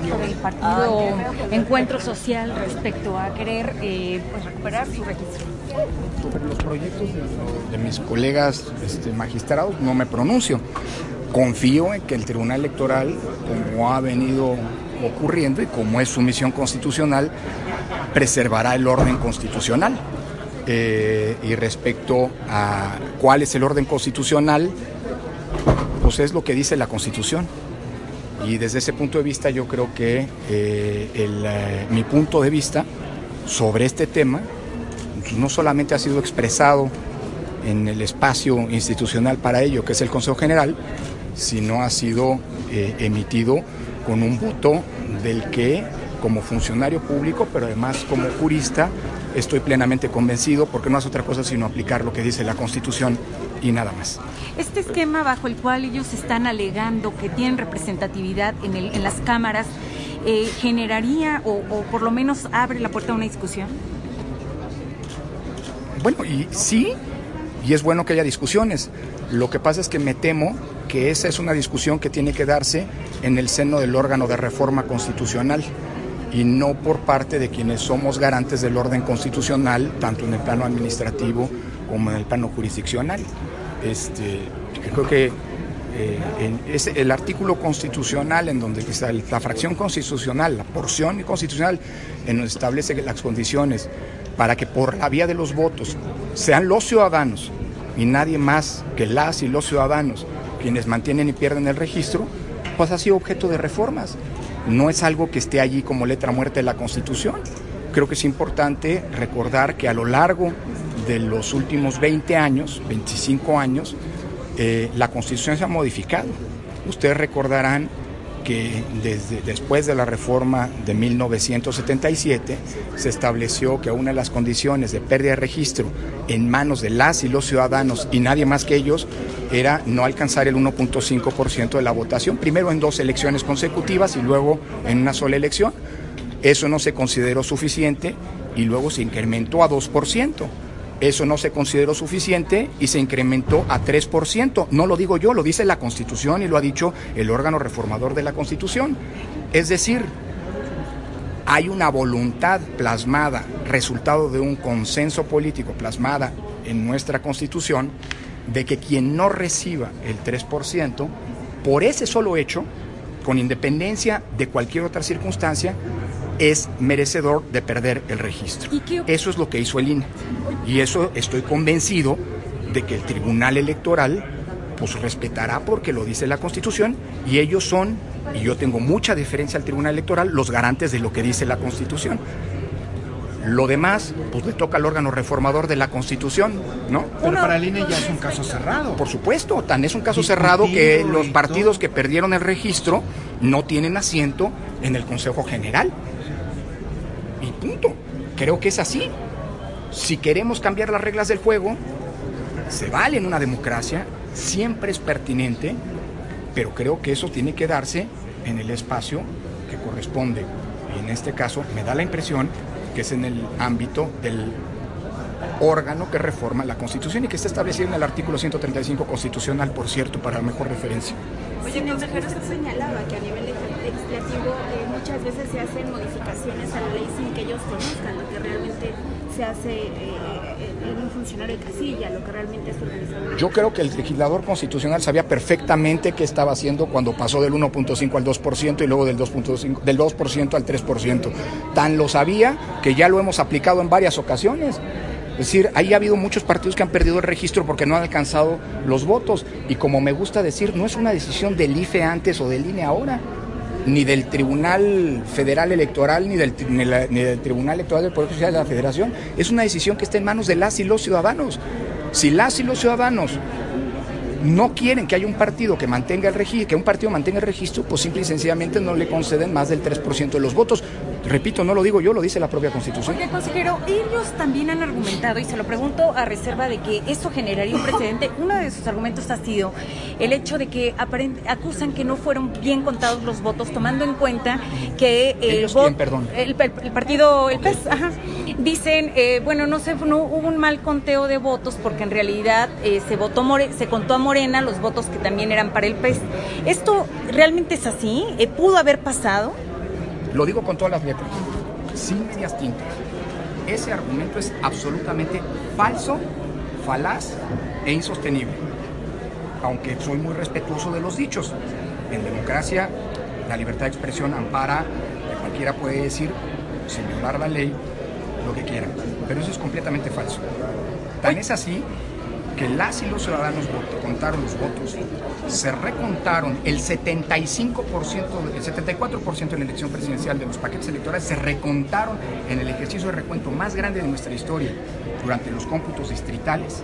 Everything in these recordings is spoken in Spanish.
gesto del partido Encuentro Social respecto a querer pues recuperar su registro? Sobre los proyectos de mis colegas magistrados no me pronuncio. Confío en que el Tribunal Electoral, como ha venido ocurriendo y como es su misión constitucional, preservará el orden constitucional. Y respecto a cuál es el orden constitucional, pues es lo que dice la Constitución. Y desde ese punto de vista yo creo que mi punto de vista sobre este tema no solamente ha sido expresado en el espacio institucional para ello, que es el Consejo General, sino ha sido emitido con un voto del que, como funcionario público, pero además como jurista, estoy plenamente convencido, porque no es otra cosa sino aplicar lo que dice la Constitución y nada más. Este esquema bajo el cual ellos están alegando que tienen representatividad en las cámaras, ¿generaría o por lo menos abre la puerta a una discusión? Bueno, y sí, y es bueno que haya discusiones. Lo que pasa es que me temo que esa es una discusión que tiene que darse en el seno del órgano de reforma constitucional y no por parte de quienes somos garantes del orden constitucional, tanto en el plano administrativo como en el plano jurisdiccional. Creo que el artículo constitucional en donde está la fracción constitucional, la porción constitucional, en donde establece las condiciones para que por la vía de los votos sean los ciudadanos y nadie más que las y los ciudadanos quienes mantienen y pierden el registro, pues ha sido objeto de reformas. No es algo que esté allí como letra muerta de la Constitución. Creo que es importante recordar que a lo largo de los últimos 20 años, 25 años, la Constitución se ha modificado. Ustedes recordarán que después de la reforma de 1977 se estableció que una de las condiciones de pérdida de registro en manos de las y los ciudadanos y nadie más que ellos era no alcanzar el 1.5% de la votación, primero en 2 elecciones consecutivas y luego en una sola elección. Eso no se consideró suficiente y luego se incrementó a 2%. Eso no se consideró suficiente y se incrementó a 3%. No lo digo yo, lo dice la Constitución y lo ha dicho el órgano reformador de la Constitución. Es decir, hay una voluntad plasmada, resultado de un consenso político plasmada en nuestra Constitución, de que quien no reciba el 3%, por ese solo hecho, con independencia de cualquier otra circunstancia, es merecedor de perder el registro. Eso es lo que hizo el INE. Y eso estoy convencido de que el Tribunal Electoral pues respetará, porque lo dice la Constitución, y ellos son, y yo tengo mucha deferencia al Tribunal Electoral, los garantes de lo que dice la Constitución. Lo demás, pues le toca al órgano reformador de la Constitución, ¿no? Pero para el INE ya es un caso cerrado. Por supuesto, tan es un caso cerrado que los partidos que perdieron el registro no tienen asiento en el Consejo General. Y punto. Creo que es así. Si queremos cambiar las reglas del juego, se vale en una democracia, siempre es pertinente, pero creo que eso tiene que darse en el espacio que corresponde. Y en este caso me da la impresión que es en el ámbito del órgano que reforma la Constitución y que está establecido en el artículo 135 constitucional, por cierto, para mejor referencia. Oye, consejero, usted señalaba que a nivel legislativo muchas veces se hacen modificaciones a la ley sin que ellos conozcan lo que realmente se hace en un funcionario de casilla, lo que realmente es organizado. Yo creo que el legislador constitucional sabía perfectamente qué estaba haciendo cuando pasó del 1.5 al 2% y luego del 2% al 3%. Tan lo sabía que ya lo hemos aplicado en varias ocasiones. Es decir, ahí ha habido muchos partidos que han perdido el registro porque no han alcanzado los votos. Y como me gusta decir, no es una decisión del IFE antes o del INE ahora, ni del Tribunal Federal Electoral, ni del Tribunal Electoral del Poder Judicial de la Federación. Es una decisión que está en manos de las y los ciudadanos. Si las y los ciudadanos no quieren que haya un partido que mantenga el registro, que un partido mantenga el registro, pues simple y sencillamente no le conceden más del 3% de los votos. Repito, no lo digo yo, lo dice la propia Constitución. Oye, consejero, ellos también han argumentado, y se lo pregunto a reserva de que esto generaría un precedente. Uno de sus argumentos ha sido el hecho de que acusan que no fueron bien contados los votos, tomando en cuenta que el partido, el PES, dicen, no hubo un mal conteo de votos porque en realidad se contó a Morena los votos que también eran para el PES. ¿Esto realmente es así? ¿Pudo haber pasado? Lo digo con todas las letras, sin medias tintas. Ese argumento es absolutamente falso, falaz e insostenible. Aunque soy muy respetuoso de los dichos. En democracia, la libertad de expresión ampara que cualquiera puede decir, sin violar la ley, lo que quiera. Pero eso es completamente falso. Tan es así que las y los ciudadanos contaron los votos, se recontaron el 75%, el 74% en la elección presidencial de los paquetes electorales, se recontaron en el ejercicio de recuento más grande de nuestra historia durante los cómputos distritales.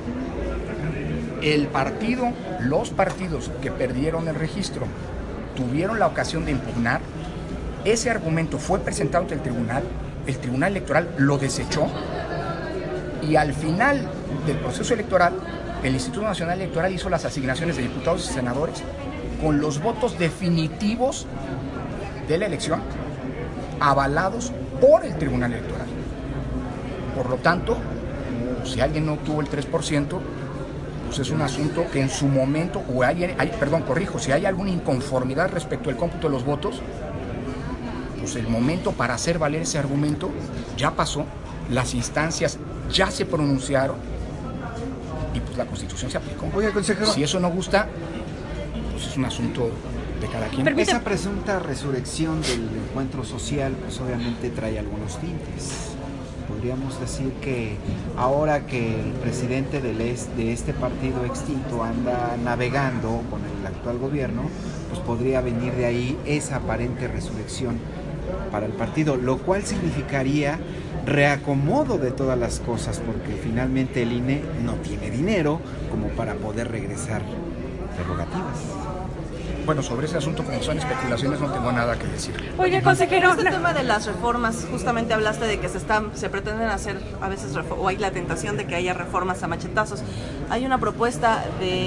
Los partidos que perdieron el registro tuvieron la ocasión de impugnar. Ese argumento fue presentado ante el Tribunal Electoral lo desechó y al final del proceso electoral el Instituto Nacional Electoral hizo las asignaciones de diputados y senadores con los votos definitivos de la elección avalados por el Tribunal Electoral. Por lo tanto, si alguien no obtuvo el 3%, pues es un asunto que en su momento, si hay alguna inconformidad respecto al cómputo de los votos, pues el momento para hacer valer ese argumento ya pasó, las instancias ya se pronunciaron y pues la Constitución se aplicó. Oiga, consejero, si eso no gusta, pues es un asunto de cada quien. Esa presunta resurrección del encuentro social pues obviamente trae algunos tintes. Podríamos decir que ahora que el presidente de este partido extinto anda navegando con el actual gobierno, pues podría venir de ahí esa aparente resurrección para el partido, lo cual significaría reacomodo de todas las cosas, porque finalmente el INE no tiene dinero como para poder regresar prerrogativas. Bueno, sobre ese asunto, como son especulaciones, no tengo nada que decir. Oye, consejero, este tema de las reformas, justamente hablaste de que se pretenden hacer a veces, o hay la tentación de que haya reformas a machetazos. Hay una propuesta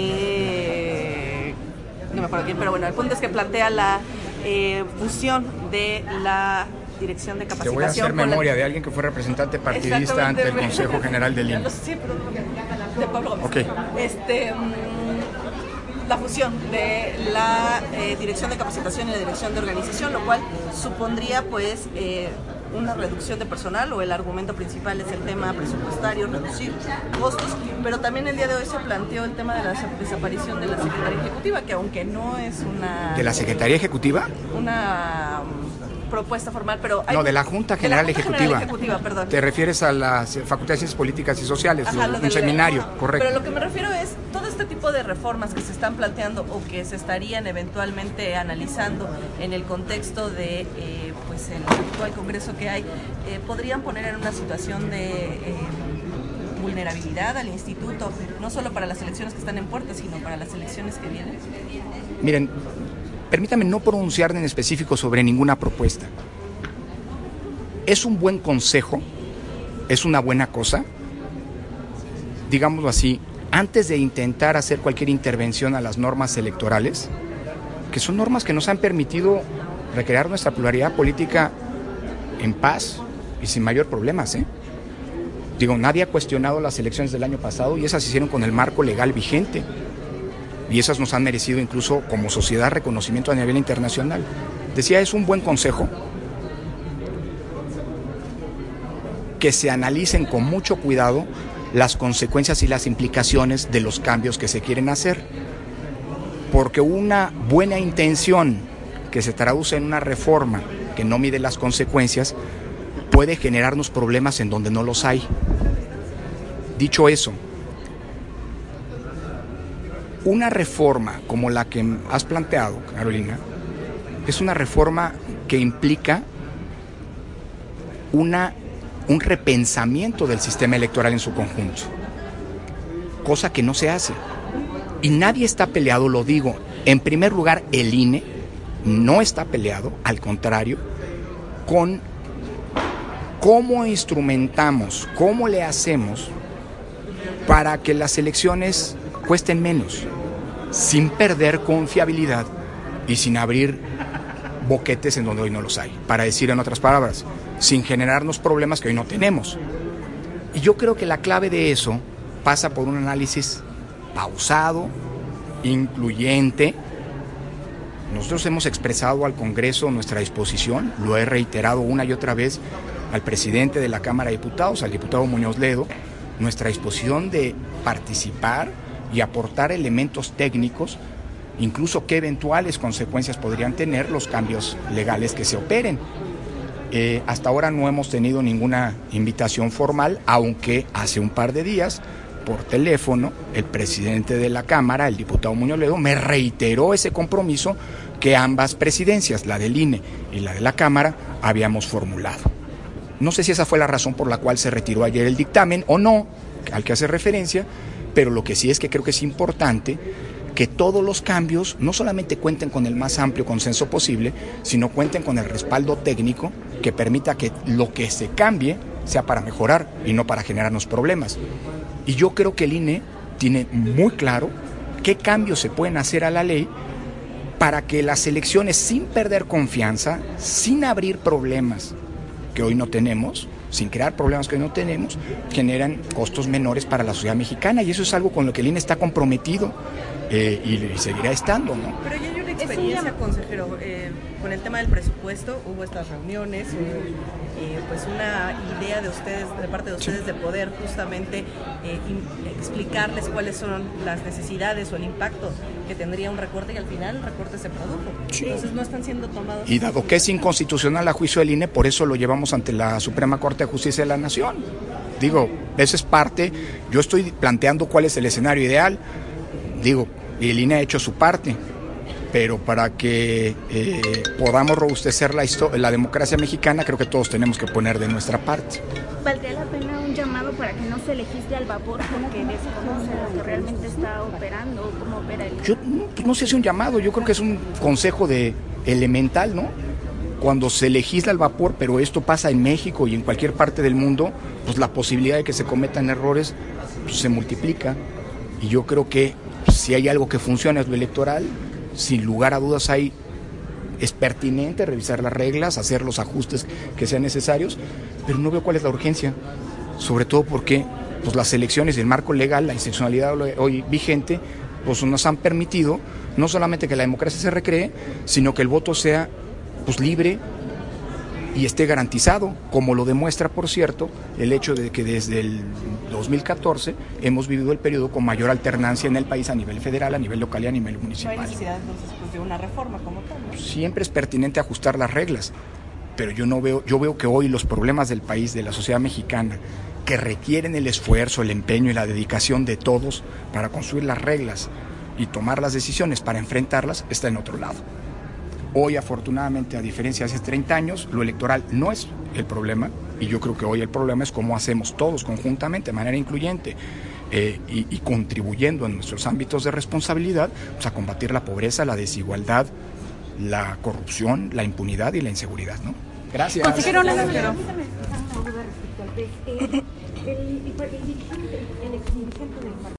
no me acuerdo quién, pero bueno, el punto es que plantea la fusión de la Dirección de Capacitación. Te voy a hacer memoria de alguien que fue representante partidista ante el Consejo General del INE. Sí, pero de Pablo Gómez. Okay. La fusión de la Dirección de Capacitación y la Dirección de Organización, lo cual supondría pues una reducción de personal, o el argumento principal es el tema presupuestario, reducir costos, pero también el día de hoy se planteó el tema de la desaparición de la Secretaría Ejecutiva, que aunque no es una... ¿De la Secretaría Ejecutiva? Una propuesta formal, pero... No, de la Junta General Ejecutiva. Perdón. Te refieres a la Facultad de Ciencias Políticas y Sociales, un seminario, correcto. Pero lo que me refiero es todo este tipo de reformas que se están planteando o que se estarían eventualmente analizando en el contexto de pues el actual Congreso que hay, podrían poner en una situación de vulnerabilidad al instituto, no solo para las elecciones que están en puerta, sino para las elecciones que vienen. Miren, permítame no pronunciar en específico sobre ninguna propuesta. Es un buen consejo, es una buena cosa, digámoslo así, antes de intentar hacer cualquier intervención a las normas electorales, que son normas que nos han permitido recrear nuestra pluralidad política en paz y sin mayor problemas, Digo, nadie ha cuestionado las elecciones del año pasado y esas se hicieron con el marco legal vigente. Y esas nos han merecido incluso como sociedad reconocimiento a nivel internacional. Decía, es un buen consejo que se analicen con mucho cuidado las consecuencias y las implicaciones de los cambios que se quieren hacer. Porque una buena intención que se traduce en una reforma que no mide las consecuencias puede generarnos problemas en donde no los hay. Dicho eso, una reforma como la que has planteado, Carolina, es una reforma que implica un repensamiento del sistema electoral en su conjunto, cosa que no se hace. Y nadie está peleado, lo digo. En primer lugar, el INE no está peleado, al contrario, con cómo instrumentamos, cómo le hacemos para que las elecciones cuesten menos, sin perder confiabilidad y sin abrir boquetes en donde hoy no los hay, para decir en otras palabras, sin generarnos problemas que hoy no tenemos. Y yo creo que la clave de eso pasa por un análisis pausado, incluyente, Nosotros hemos expresado al Congreso nuestra disposición, lo he reiterado una y otra vez al presidente de la Cámara de Diputados, al diputado Muñoz Ledo, nuestra disposición de participar y aportar elementos técnicos, incluso qué eventuales consecuencias podrían tener los cambios legales que se operen. Hasta ahora no hemos tenido ninguna invitación formal, aunque hace un par de días, por teléfono, el presidente de la Cámara, el diputado Muñoz Ledo, me reiteró ese compromiso que ambas presidencias, la del INE y la de la Cámara, habíamos formulado. No sé si esa fue la razón por la cual se retiró ayer el dictamen o no, al que hace referencia, pero lo que sí es que creo que es importante que todos los cambios no solamente cuenten con el más amplio consenso posible, sino cuenten con el respaldo técnico que permita que lo que se cambie sea para mejorar y no para generarnos problemas. Y yo creo que el INE tiene muy claro qué cambios se pueden hacer a la ley para que las elecciones, sin perder confianza, sin abrir problemas que hoy no tenemos, sin crear problemas que hoy no tenemos, generan costos menores para la sociedad mexicana, y eso es algo con lo que el INE está comprometido y seguirá estando, ¿no? Pero ya hay una experiencia, consejero, con el tema del presupuesto, hubo estas reuniones, pues una idea de ustedes, de parte de ustedes, de poder justamente explicarles cuáles son las necesidades o el impacto que tendría un recorte, y al final el recorte se produjo. Sí. Entonces no están siendo tomados. Y dado que es inconstitucional a juicio del INE, por eso lo llevamos ante la Suprema Corte de Justicia de la Nación. Digo, eso es parte, yo estoy planteando cuál es el escenario ideal, digo, y el INE ha hecho su parte, pero para que podamos robustecer la democracia mexicana, creo que todos tenemos que poner de nuestra parte. ¿Valdría la pena un llamado para que no se legisle al vapor, porque desconoce lo que realmente está operando, cómo opera el... Yo no sé si es un llamado, yo creo que es un consejo elemental, ¿no? Cuando se legisla al vapor, pero esto pasa en México y en cualquier parte del mundo, pues la posibilidad de que se cometan errores pues, se multiplica. Y yo creo que si hay algo que funciona es lo electoral. Sin lugar a dudas es pertinente revisar las reglas, hacer los ajustes que sean necesarios, pero no veo cuál es la urgencia, sobre todo porque pues, las elecciones y el marco legal, la institucionalidad hoy vigente, pues nos han permitido no solamente que la democracia se recree, sino que el voto sea pues, libre y esté garantizado, como lo demuestra, por cierto, el hecho de que desde el 2014 hemos vivido el periodo con mayor alternancia en el país a nivel federal, a nivel local y a nivel municipal. No hay necesidad entonces pues, de una reforma como tal, ¿no? Siempre es pertinente ajustar las reglas, pero yo veo que hoy los problemas del país, de la sociedad mexicana, que requieren el esfuerzo, el empeño y la dedicación de todos para construir las reglas y tomar las decisiones para enfrentarlas, está en otro lado. Hoy, afortunadamente, a diferencia de hace 30 años, lo electoral no es el problema, y yo creo que hoy el problema es cómo hacemos todos conjuntamente, de manera incluyente, y contribuyendo en nuestros ámbitos de responsabilidad pues, a combatir la pobreza, la desigualdad, la corrupción, la impunidad y la inseguridad, ¿no? Gracias. Consejero, El exdirigente del